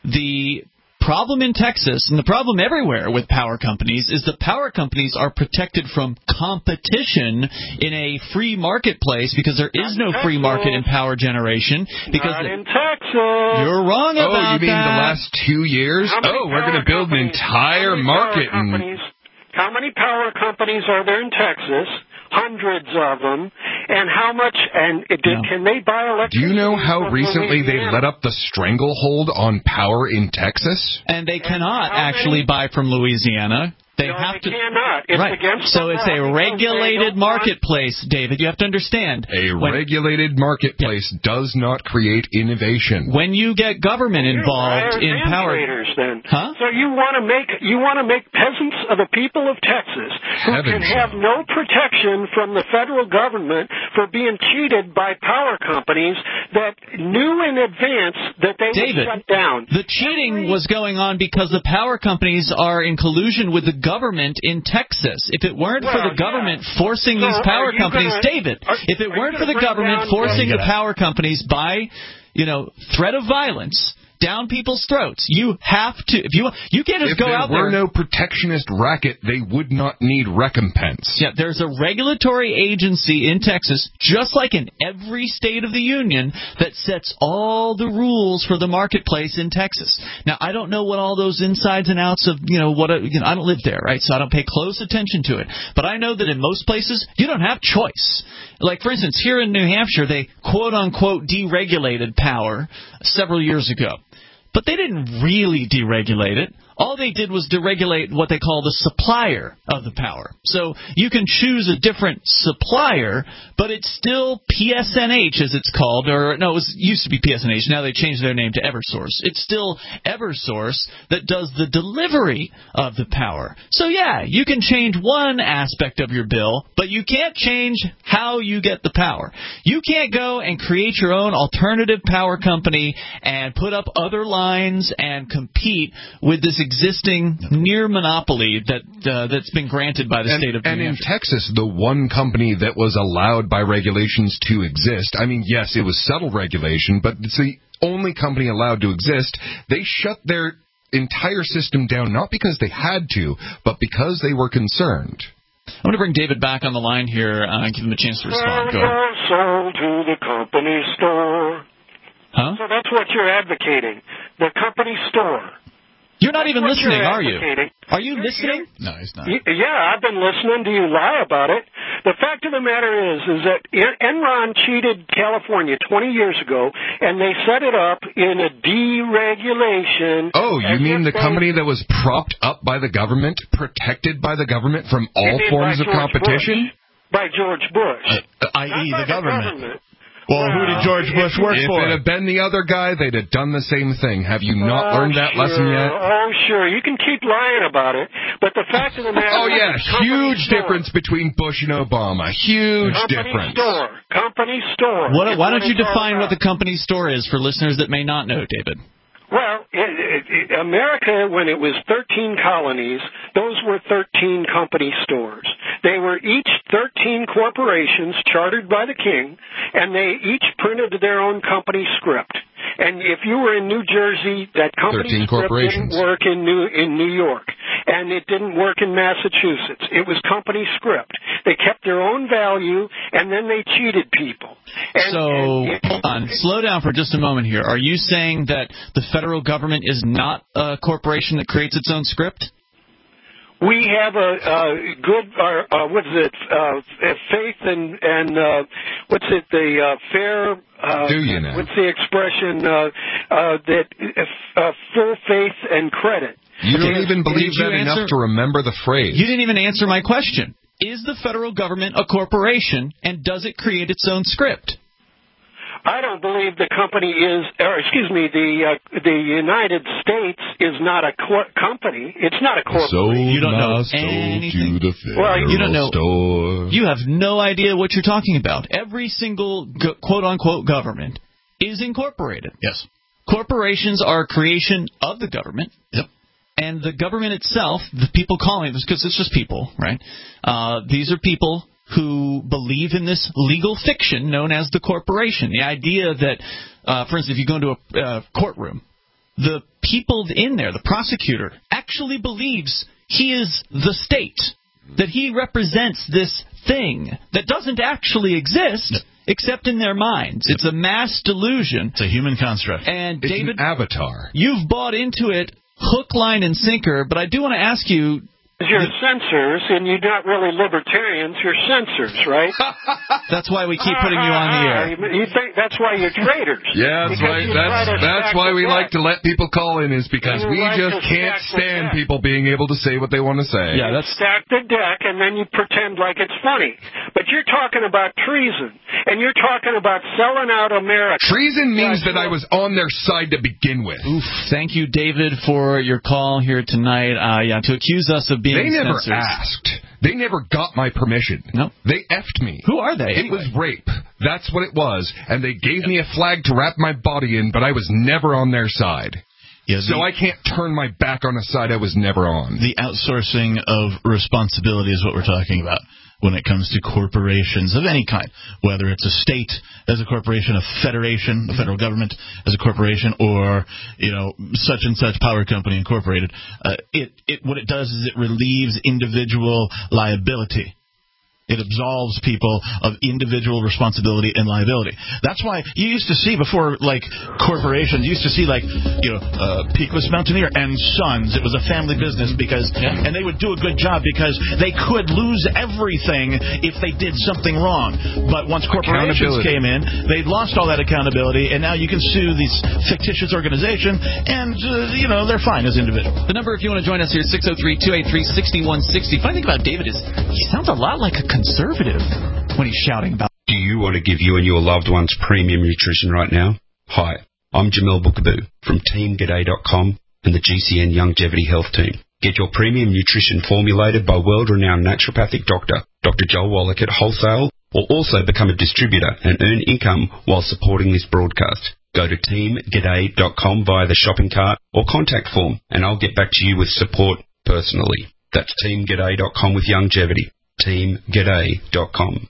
the problem in Texas, and the problem everywhere with power companies, is the power companies are protected from competition in a free marketplace because there is no free market in power generation. Because Not in Texas. You're wrong about that. Oh, you mean that. the last two years? Oh, we're going to build an entire market. And... How many power companies are there in Texas? Hundreds of them. And how much, and it, no. can they buy electricity? Do you know how recently they let up the stranglehold on power in Texas? And they cannot actually buy from Louisiana. They no, have they to. cannot. It's right. against so the it's law. a regulated marketplace, David. You have to understand. A when, regulated marketplace yeah. does not create innovation. When you get government involved in power, then. Huh? So you want to make you want to make peasants of the people of Texas who Heavens can have no protection from the federal government for being cheated by power companies that knew in advance that they David, would shut down. The cheating was going on because the power companies are in collusion with the government in Texas. If it weren't well, for the government yeah. forcing so these power companies, gonna, David, are, if it weren't for the government down, forcing yeah, the power companies by, you know, threat of violence down people's throats, you have to. If you you can't just if go out there. If there were no protectionist racket, they would not need recompense. Yeah, there's a regulatory agency in Texas, just like in every state of the union, that sets all the rules for the marketplace in Texas. Now, I don't know what all those insides and outs of, you know, what a, you know, I don't live there, right? So I don't pay close attention to it. But I know that in most places, you don't have choice. Like, for instance, here in New Hampshire, they quote-unquote deregulated power several years ago. But they didn't really deregulate it. All they did was deregulate what they call the supplier of the power. So you can choose a different supplier, but it's still P S N H, as it's called. Or no, it was, used to be P S N H. Now they changed their name to Eversource. It's still Eversource that does the delivery of the power. So, yeah, you can change one aspect of your bill, but you can't change how you get the power. You can't go and create your own alternative power company and put up other lines and compete with this existing near monopoly that uh, that's been granted by the and, state of New And Hampshire. in Texas, the one company that was allowed by regulations to exist, I mean, yes, it was subtle regulation, but it's the only company allowed to exist. They shut their entire system down, not because they had to, but because they were concerned. I want to bring David back on the line here uh, and give him a chance to respond. Go ahead. Sold to the company store. Huh? So that's what you're advocating, the company store. You're not even listening, are you? Advocating. Are you listening? No, he's not. Yeah, I've been listening. Do you lie about it? The fact of the matter is, is that Enron cheated California twenty years ago, and they set it up in a deregulation. Oh, you mean the company that was propped up by the government, protected by the government from all forms of competition? Bush. By George Bush. Uh, that is the government. the government. Well, who did George Bush work if for? If it had been the other guy, they'd have done the same thing. Have you not oh, learned that sure. lesson yet? Oh, sure. You can keep lying about it, but the fact of the matter oh, is... yeah, huge store. difference between Bush and Obama. Huge company difference. Store. Company store. What, why don't you define what the company store is for listeners that may not know, David? Well, it, it, it, America, when it was thirteen colonies, those were thirteen company stores. They were each thirteen corporations chartered by the king, and they each printed their own company script. And if you were in New Jersey, that company script didn't work in New in New York, and it didn't work in Massachusetts. It was company script. They kept their own value, and then they cheated people. And, so, and, hold on. Slow down for just a moment here. Are you saying that the federal government is not a corporation that creates its own script? We have a, a good, uh, uh, what is it, uh, faith and, and uh, what's it, the uh, fair, uh, Do you know? what's the expression, uh, uh, that uh, full faith and credit. You don't Okay, even believe did you that answer? enough to remember the phrase. You didn't even answer my question. Is the federal government a corporation, and does it create its own script? I don't believe the company is, or excuse me, the uh, the United States is not a cor- company. It's not a corporation. So you don't know anything. Well, you don't know. Store. You have no idea what you're talking about. Every single go- quote-unquote government is incorporated. Yes. Corporations are a creation of the government. Yep. And the government itself, the people calling this, because it's just people, right? Uh, these are people who believe in this legal fiction known as the corporation. The idea that, uh, for instance, if you go into a uh, courtroom, the people in there, the prosecutor, actually believes he is the state, that he represents this thing that doesn't actually exist no. except in their minds. It's a mass delusion. It's a human construct. And it's David, an avatar. You've bought into it hook, line, and sinker, but I do want to ask you, you're censors, and you're not really libertarians. You're censors, right? That's why we keep putting you on the air. You think that's why you're traitors? Yeah, that's right. That's that's why we like to let people call in, is because we just can't stand people being able to say what they want to say. Yeah, that's stack the deck, and then you pretend like it's funny. But you're talking about treason, and you're talking about selling out America. Treason means that I was on their side to begin with. Oof! Thank you, David, for your call here tonight. Uh, yeah, to accuse us of being They never censors. asked. They never got my permission. No. They effed me. Who are they? It anyway? was rape. That's what it was. And they gave me a flag to wrap my body in, but I was never on their side. Yeah, the, so I can't turn my back on a side I was never on. The outsourcing of responsibility is what we're talking about when it comes to corporations of any kind, whether it's a state as a corporation, a federation, the federal government as a corporation, or, you know, such and such power company incorporated. Uh, it, it what it does is it relieves individual liability. It absolves people of individual responsibility and liability. That's why you used to see before, like, corporations, you used to see, like, you know, uh, Peakless Mountaineer and Sons. It was a family business because, yeah. and they would do a good job because they could lose everything if they did something wrong. But once corporations came in, they'd lost all that accountability, and now you can sue these fictitious organizations, and, uh, you know, they're fine as individuals. The number, if you want to join us here, is six oh three, two eight three, six one six oh. Funny thing about David is he sounds a lot like a conservative when he's shouting about. Do you want to give you and your loved ones premium nutrition right now? Hi, I'm Jamel Bookaboo from Team G'day dot com and the G C N Longevity Health Team. Get your premium nutrition formulated by world-renowned naturopathic doctor, Doctor Joel Wallach at wholesale, or also become a distributor and earn income while supporting this broadcast. Go to Team G'day dot com via the shopping cart or contact form, and I'll get back to you with support personally. That's Team G'day dot com with longevity. Team G'day dot com.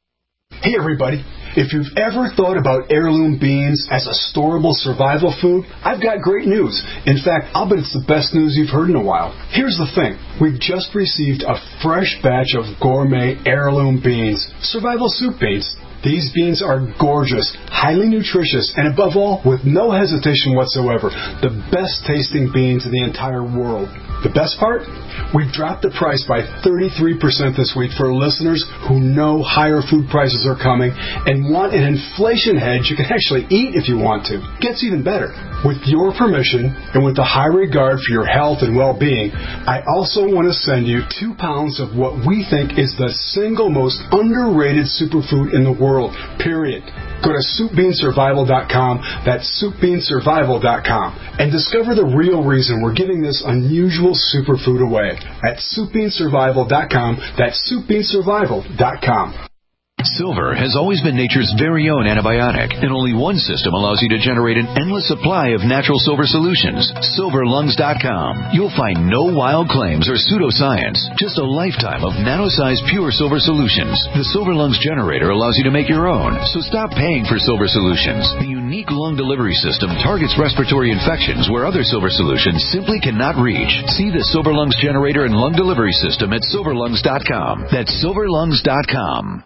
Hey everybody, if you've ever thought about heirloom beans as a storable survival food, I've got great news. In fact, I'll bet it's the best news you've heard in a while. Here's the thing. We've just received a fresh batch of gourmet heirloom beans, survival soup beans. These beans are gorgeous, highly nutritious, and above all, with no hesitation whatsoever, the best tasting beans in the entire world. The best part? We've dropped the price by thirty-three percent this week for listeners who know higher food prices are coming and want an inflation hedge you can actually eat if you want to. Gets even better. With your permission and with the high regard for your health and well-being, I also want to send you two pounds of what we think is the single most underrated superfood in the world, period. Go to soup bean survival dot com, that's soup bean survival dot com, and discover the real reason we're giving this unusual superfood away at soup bean survival dot com, that's soup bean survival dot com. Silver has always been nature's very own antibiotic, and only one system allows you to generate an endless supply of natural silver solutions. silver lungs dot com. You'll find no wild claims or pseudoscience, just a lifetime of nano-sized pure silver solutions. The Silver Lungs generator allows you to make your own, so stop paying for silver solutions. The unique lung delivery system targets respiratory infections where other silver solutions simply cannot reach. See the Silver Lungs generator and lung delivery system at silver lungs dot com. That's silver lungs dot com.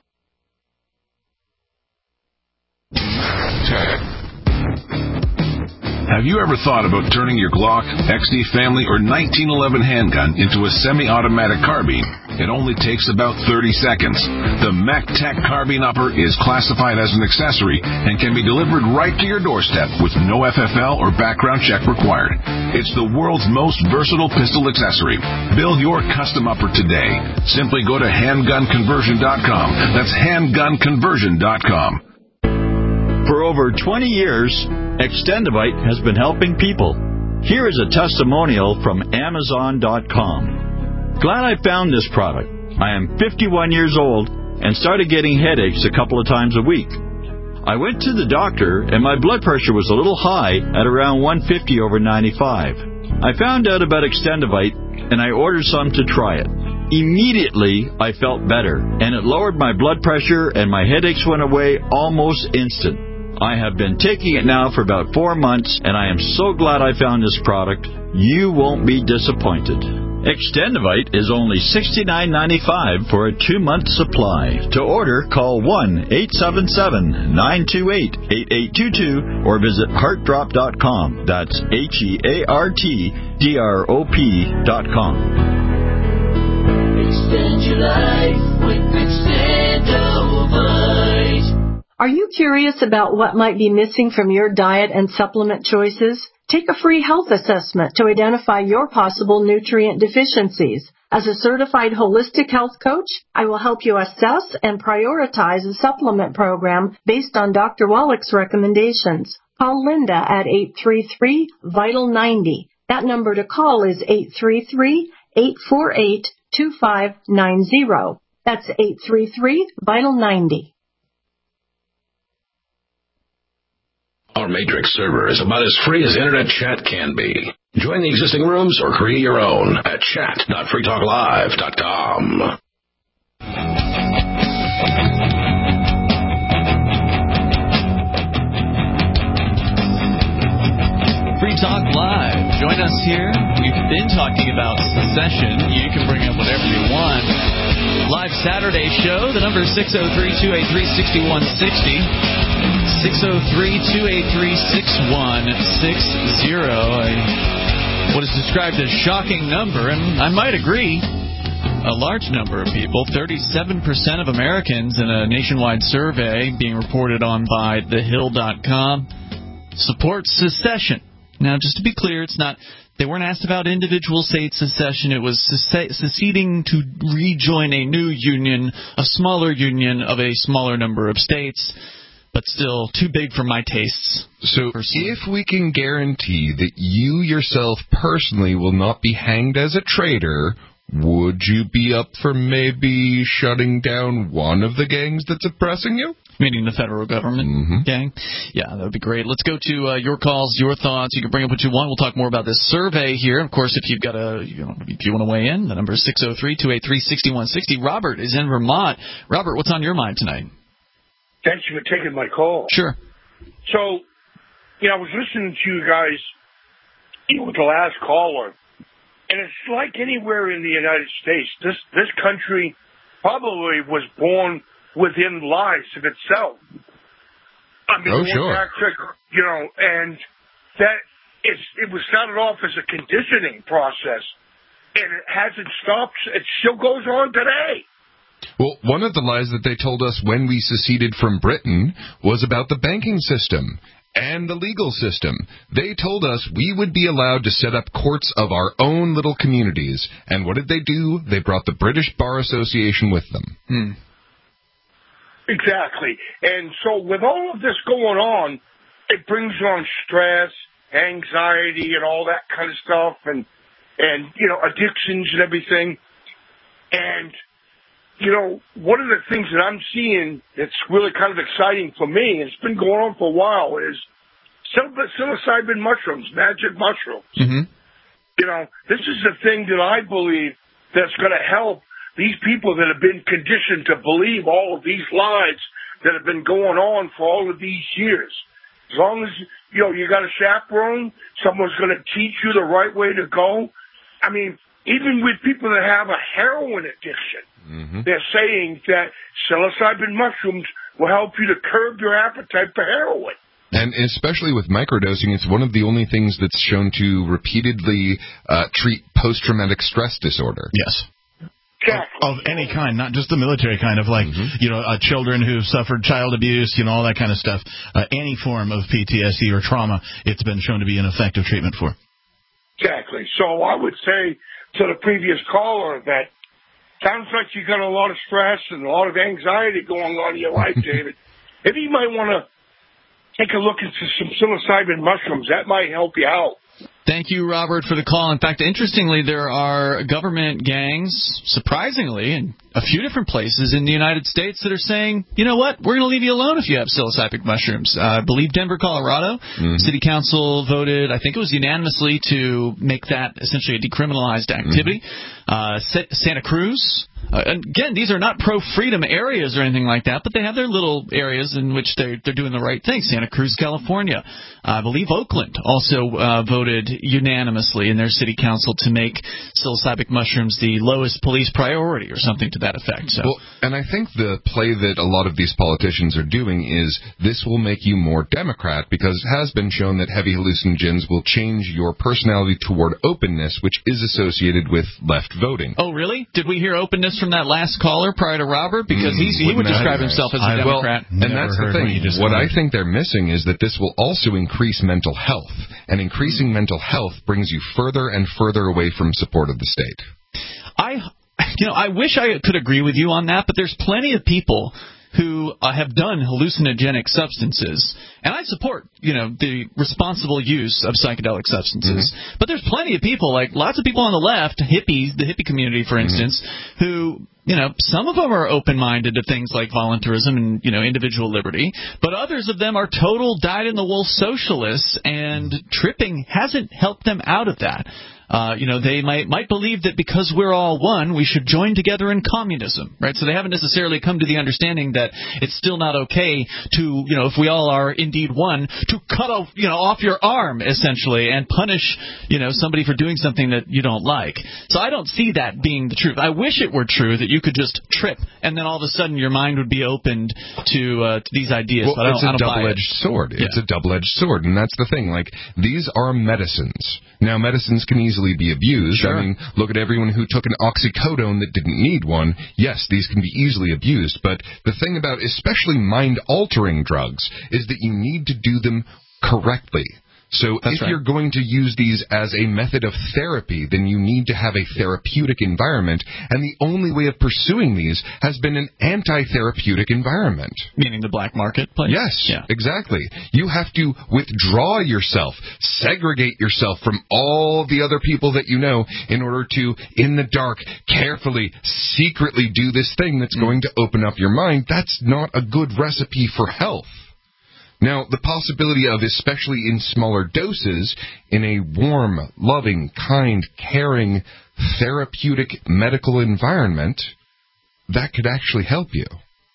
Have you ever thought about turning your Glock, X D Family, or nineteen eleven handgun into a semi-automatic carbine? It only takes about thirty seconds. The MacTech Carbine Upper is classified as an accessory and can be delivered right to your doorstep with no F F L or background check required. It's the world's most versatile pistol accessory. Build your custom upper today. Simply go to handgun conversion dot com. That's handgun conversion dot com. For over twenty years, Extendivite has been helping people. Here is a testimonial from Amazon dot com. Glad I found this product. I am fifty-one years old and started getting headaches a couple of times a week. I went to the doctor and my blood pressure was a little high at around one fifty over ninety-five. I found out about Extendivite and I ordered some to try it. Immediately, I felt better and it lowered my blood pressure and my headaches went away almost instant. I have been taking it now for about four months and I am so glad I found this product. You won't be disappointed. Extendivite is only sixty-nine ninety-five for a two-month supply. To order, call one eight seven seven, nine two eight, eight eight two two or visit heart drop dot com. That's H E A R T D R O P dot com. Extend your life with Extendivite. Are you curious about what might be missing from your diet and supplement choices? Take a free health assessment to identify your possible nutrient deficiencies. As a certified holistic health coach, I will help you assess and prioritize a supplement program based on Doctor Wallach's recommendations. Call Linda at eight three three, vital ninety. That number to call is eight three three, eight four eight, two five nine zero. That's eight three three, vital ninety. Our Matrix server is about as free as internet chat can be. Join the existing rooms or create your own at chat dot free talk live dot com. Free Talk Live. Join us here. We've been talking about secession. You can bring up whatever you want. Live Saturday show. The number is six oh three, two eight three, six one six oh. six oh three, two eight three, six one six oh. What is described as shocking number, and I might agree, a large number of people, thirty-seven percent of Americans in a nationwide survey being reported on by the hill dot com, support secession. Now, just to be clear, it's not, they weren't asked about individual state secession. It was seceding to rejoin a new union, a smaller union of a smaller number of states, but still too big for my tastes. So if we can guarantee that you yourself personally will not be hanged as a traitor, would you be up for maybe shutting down one of the gangs that's oppressing you? Meaning the federal government mm-hmm. gang? Yeah, that would be great. Let's go to uh, your calls, your thoughts. You can bring up what you want. We'll talk more about this survey here. Of course, if you've got a, you know, if you want to weigh in, the number is six oh three, two eight three, six one six oh. Robert is in Vermont. Robert, what's on your mind tonight? Thanks for taking my call. Sure. So, you know, I was listening to you guys, you know, with the last caller, and it's like anywhere in the United States, this this country probably was born within lies of itself. I mean, oh, sure. Back to, you know, and that is, it was started off as a conditioning process, and it hasn't stopped. It still goes on today. Well, one of the lies that they told us when we seceded from Britain was about the banking system and the legal system. They told us we would be allowed to set up courts of our own little communities. And what did they do? They brought the British Bar Association with them. Hmm. Exactly. And so with all of this going on, it brings on stress, anxiety, and all that kind of stuff, and, and you know, addictions and everything. And you know, one of the things that I'm seeing that's really kind of exciting for me, and it's been going on for a while, is psilocybin mushrooms, magic mushrooms. Mm-hmm. You know, this is the thing that I believe that's going to help these people that have been conditioned to believe all of these lies that have been going on for all of these years. As long as, you know, you got a chaperone, someone's going to teach you the right way to go. I mean, even with people that have a heroin addiction, mm-hmm. they're saying that psilocybin mushrooms will help you to curb your appetite for heroin. And especially with microdosing, it's one of the only things that's shown to repeatedly uh, treat post-traumatic stress disorder. Yes. Exactly. of any kind, not just the military kind of like, mm-hmm. you know, uh, children who've suffered child abuse, you know, all that kind of stuff. Uh, any form of P T S D or trauma, it's been shown to be an effective treatment for. Exactly. So I would say to the previous caller that sounds like you got a lot of stress and a lot of anxiety going on in your life, David. Maybe you might want to take a look into some psilocybin mushrooms. That might help you out. Thank you, Robert, for the call. In fact, interestingly, there are government gangs, surprisingly, in a few different places in the United States that are saying, you know what, we're going to leave you alone if you have psilocybin mushrooms. Uh, I believe Denver, Colorado, mm-hmm. City Council voted, I think it was unanimously, to make that essentially a decriminalized activity. Mm-hmm. Uh, Sa- Santa Cruz. Uh, again, these are not pro-freedom areas or anything like that, but they have their little areas in which they're, they're doing the right thing. Santa Cruz, California. Uh, I believe Oakland also uh, voted unanimously in their city council to make psilocybin mushrooms the lowest police priority or something to that effect. So. Well, and I think the play that a lot of these politicians are doing is this will make you more Democrat because it has been shown that heavy hallucinogens will change your personality toward openness, which is associated with left voting. Oh, really? Did we hear openness from that last caller prior to Robert? Because he's, he would describe himself as a I, Democrat. Well, and that's the thing. What, what I think they're missing is that this will also increase mental health. And increasing mm. mental health brings you further and further away from support of the state. I, you know, I wish I could agree with you on that, but there's plenty of people who uh, have done hallucinogenic substances, and I support, you know, the responsible use of psychedelic substances. Mm-hmm. But there's plenty of people, like lots of people on the left, hippies, the hippie community, for instance, mm-hmm. who, you know, some of them are open-minded to things like voluntarism and, you know, individual liberty, but others of them are total dyed-in-the-wool socialists, and tripping hasn't helped them out of that. Uh, you know, they might might believe that because we're all one, we should join together in communism, right? So they haven't necessarily come to the understanding that it's still not okay to, you know, if we all are indeed one, to cut off, you know, off your arm, essentially, and punish, you know, somebody for doing something that you don't like. So I don't see that being the truth. I wish it were true that you could just trip and then all of a sudden your mind would be opened to uh, to these ideas. Well, but I don't, it's a I don't double-edged sword. Yeah. It's a double-edged sword, and that's the thing. Like, these are medicines. Now, medicines can easily be abused. Sure. I mean, look at everyone who took an oxycodone that didn't need one. Yes, these can be easily abused, but the thing about especially mind-altering drugs is that you need to do them correctly. So That's if right. you're going to use these as a method of therapy, then you need to have a therapeutic environment, and the only way of pursuing these has been an anti-therapeutic environment. Meaning the black marketplace? Yes, yeah. exactly. You have to withdraw yourself, segregate yourself from all the other people that you know in order to, in the dark, carefully, secretly do this thing that's mm. going to open up your mind. That's not a good recipe for health. Now, the possibility of, especially in smaller doses, in a warm, loving, kind, caring, therapeutic medical environment, that could actually help you.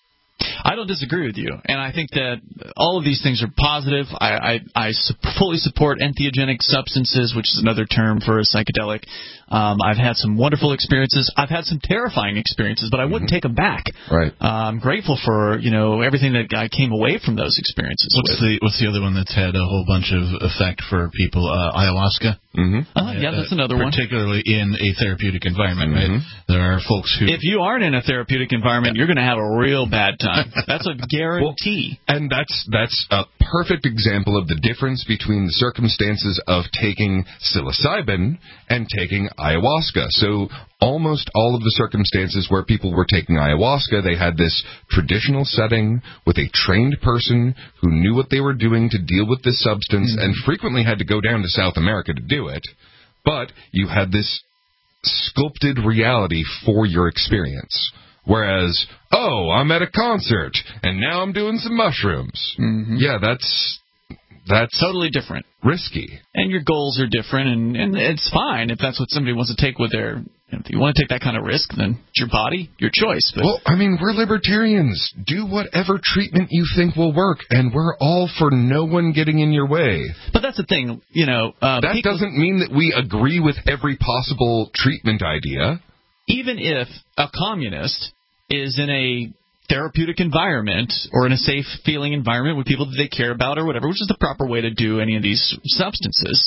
I don't disagree with you, and I think that all of these things are positive. I, I, I su- fully support entheogenic substances, which is another term for a psychedelic. Um, I've had some wonderful experiences. I've had some terrifying experiences, but I wouldn't mm-hmm. take them back. Right. Uh, I'm grateful for, you know, everything that I came away from those experiences What's with. the What's the other one that's had a whole bunch of effect for people? Uh, ayahuasca. Mm-hmm. Uh, yeah, that's another uh, one. Particularly in a therapeutic environment, mm-hmm. right? There are folks who... If you aren't in a therapeutic environment, you're going to have a real bad time. That's a guarantee. Well, and that's that's a perfect example of the difference between the circumstances of taking psilocybin and taking ayahuasca. So almost all of the circumstances where people were taking ayahuasca, they had this traditional setting with a trained person who knew what they were doing to deal with this substance mm-hmm. and frequently had to go down to South America to do it. But you had this sculpted reality for your experience. Whereas, oh, I'm at a concert, and now I'm doing some mushrooms. Mm-hmm. Yeah, that's that's totally different. Risky. And your goals are different, and, and it's fine if that's what somebody wants to take with their... If you want to take that kind of risk, then it's your body, your choice. But. Well, I mean, we're libertarians. Do whatever treatment you think will work, and we're all for no one getting in your way. But that's the thing, you know... Uh, that people, doesn't mean that we agree with every possible treatment idea. Even if a communist is in a therapeutic environment or in a safe-feeling environment with people that they care about or whatever, which is the proper way to do any of these substances,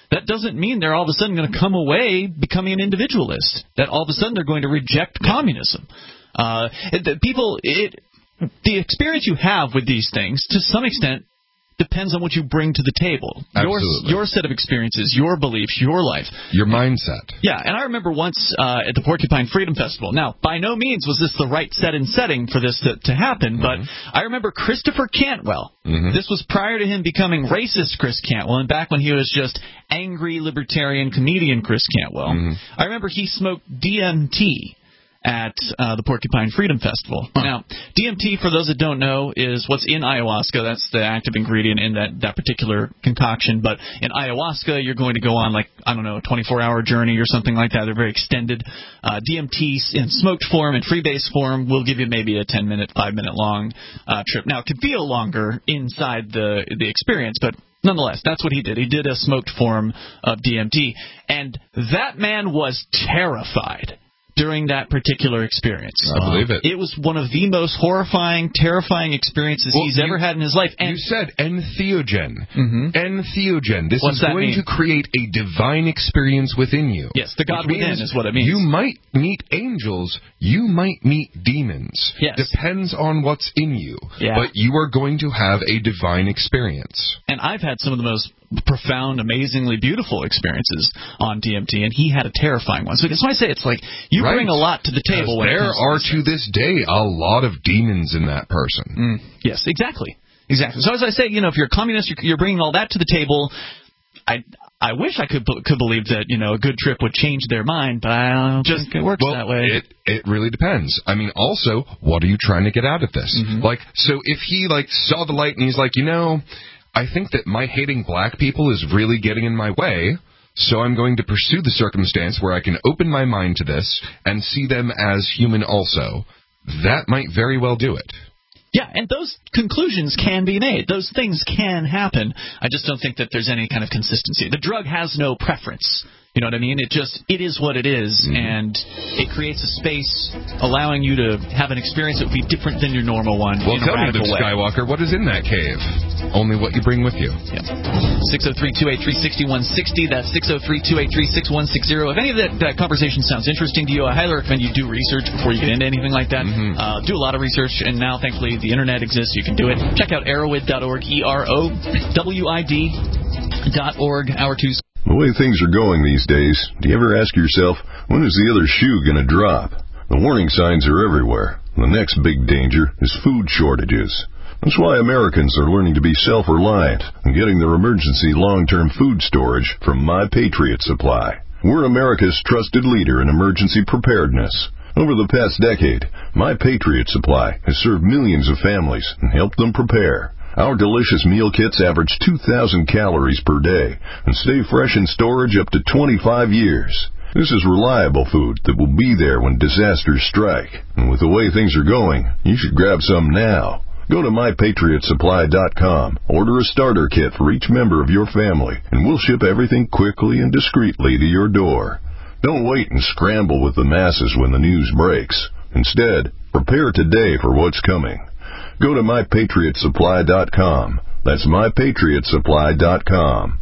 that doesn't mean they're all of a sudden going to come away becoming an individualist, that all of a sudden they're going to reject communism. Uh, the people, it, the experience you have with these things, to some extent, depends on what you bring to the table. Your, your set of experiences, your beliefs, your life. Your mindset. Yeah, and I remember once uh, at the Porcupine Freedom Festival. Now, by no means was this the right set and setting for this to, to happen, mm-hmm. but I remember Christopher Cantwell. Mm-hmm. This was prior to him becoming racist Chris Cantwell, and back when he was just angry libertarian comedian Chris Cantwell. Mm-hmm. I remember he smoked D M T at uh, the Porcupine Freedom Festival. Huh. Now, D M T, for those that don't know, is what's in ayahuasca. That's the active ingredient in that, that particular concoction. But in ayahuasca, you're going to go on, like, I don't know, a twenty-four hour journey or something like that. They're very extended. Uh, D M T in smoked form and freebase form will give you maybe a ten minute, five minute long uh, trip. Now, it can feel longer inside the the experience, but nonetheless, that's what he did. He did a smoked form of D M T. And that man was terrified during that particular experience. I believe it. It was one of the most horrifying, terrifying experiences well, he's you, ever had in his life. And you said entheogen. Mm-hmm. Entheogen. This What's is going mean? to create a divine experience within you. Yes, the God within is what it means. You might meet angels. You might meet demons. Yes. Depends on what's in you. Yeah. But you are going to have a divine experience. And I've had some of the most profound, amazingly beautiful experiences on D M T, and he had a terrifying one. So that's why I say it's like you right. bring a lot to the table. When there are to, to this day a lot of demons in that person. Mm, yes, exactly, exactly. So as I say, you know, if you're a communist, you're, you're bringing all that to the table. I I wish I could could believe that, you know, a good trip would change their mind, but I don't Just, think it works well, that way. It it really depends. I mean, also, what are you trying to get out of this? Mm-hmm. Like, so if he like saw the light and he's like, you know, I think that my hating black people is really getting in my way, so I'm going to pursue the circumstance where I can open my mind to this and see them as human also. That might very well do it. Yeah, and those conclusions can be made. Those things can happen. I just don't think that there's any kind of consistency. The drug has no preference. You know what I mean? It just, it is what it is, mm-hmm. and it creates a space allowing you to have an experience that would be different than your normal one. Well, in tell a me, Luke way. Skywalker, what is in that cave? Only what you bring with you. Yeah. six oh three, two eight three, six one six oh. That's six oh three, two eight three, six one six oh. If any of that, that conversation sounds interesting to you, I highly recommend you do research before you get into anything like that. Mm-hmm. Uh, do a lot of research, and now, thankfully, the Internet exists. You can do it. Check out Erowid dot org, E R O W I D dot org. Hour two. The way things are going these days, do you ever ask yourself, when is the other shoe going to drop? The warning signs are everywhere. The next big danger is food shortages. That's why Americans are learning to be self-reliant and getting their emergency long-term food storage from My Patriot Supply. We're America's trusted leader in emergency preparedness. Over the past decade, My Patriot Supply has served millions of families and helped them prepare. Our delicious meal kits average two thousand calories per day and stay fresh in storage up to twenty-five years. This is reliable food that will be there when disasters strike. And with the way things are going, you should grab some now. Go to my patriot supply dot com, order a starter kit for each member of your family, and we'll ship everything quickly and discreetly to your door. Don't wait and scramble with the masses when the news breaks. Instead, prepare today for what's coming. Go to my patriot supply dot com. That's my patriot supply dot com.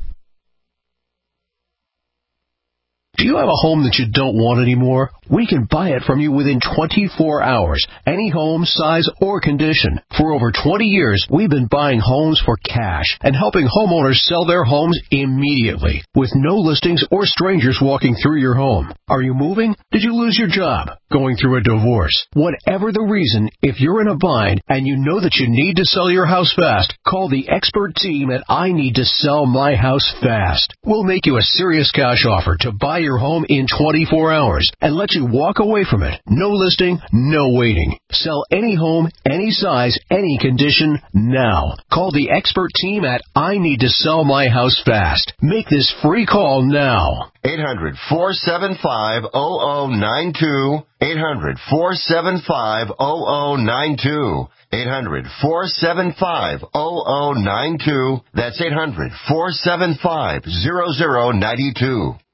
Do you have a home that you don't want anymore? We can buy it from you within twenty-four hours. Any home, size, or condition. For over twenty years, we've been buying homes for cash and helping homeowners sell their homes immediately with no listings or strangers walking through your home. Are you moving? Did you lose your job? Going through a divorce? Whatever the reason, if you're in a bind and you know that you need to sell your house fast, call the expert team at I Need to Sell My House Fast. We'll make you a serious cash offer to buy your home in twenty-four hours and let you walk away from it. No listing, no waiting. Sell any home, any size, any condition, now. Call the expert team at I Need to Sell My House Fast. Make this free call now. eight hundred, four seven five, zero zero nine two. eight hundred, four seven five, zero zero nine two. eight hundred, four seven five, zero zero nine two. That's eight hundred, four seven five, zero zero nine two.